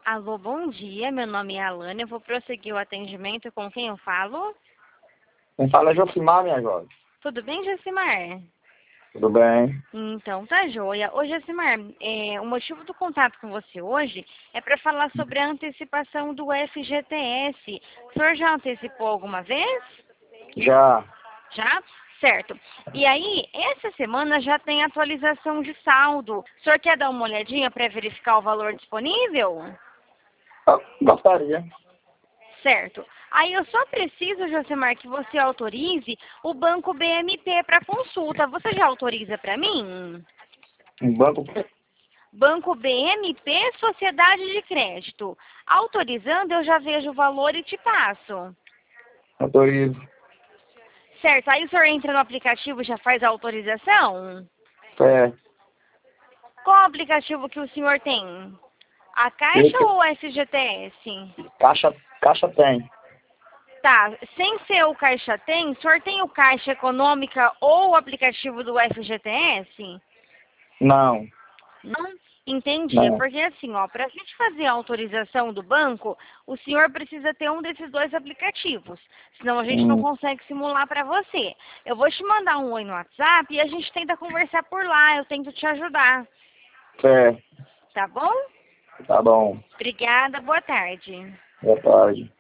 Alô, bom dia. Meu nome é Alane. Eu vou prosseguir o atendimento. Com quem eu falo? Quem fala é Josimar, minha jovem. Tudo bem, Josimar? Tudo bem? Então, tá joia. Ô, Josimar, o motivo do contato com você hoje é para falar sobre a antecipação do FGTS. O senhor já antecipou alguma vez? Já. Já? Certo. E aí, essa semana já tem atualização de saldo. O senhor quer dar uma olhadinha para verificar o valor disponível? Eu gostaria. Certo. Aí eu só preciso, Josemar, que você autorize o banco BMP para consulta. Você já autoriza para mim? Um banco Banco BMP Sociedade de Crédito. Autorizando, eu já vejo o valor e te passo. autorizo. Certo. Aí o senhor entra no aplicativo e já faz a autorização? É. Qual aplicativo que o senhor tem? A Caixa Esse, ou o FGTS? caixa tem. Tá, sem ser o Caixa Tem, o senhor tem o Caixa Econômica ou o aplicativo do FGTS? Não. Não? Entendi. É Não. porque assim, ó, para a gente fazer a autorização do banco, o senhor precisa ter um desses dois aplicativos. Senão a gente não Hum, consegue simular para você. Eu vou te mandar um oi no WhatsApp e a gente tenta conversar por lá. Eu tento te ajudar. é. Tá bom? Tá bom. Obrigada. Boa tarde. Boa tarde.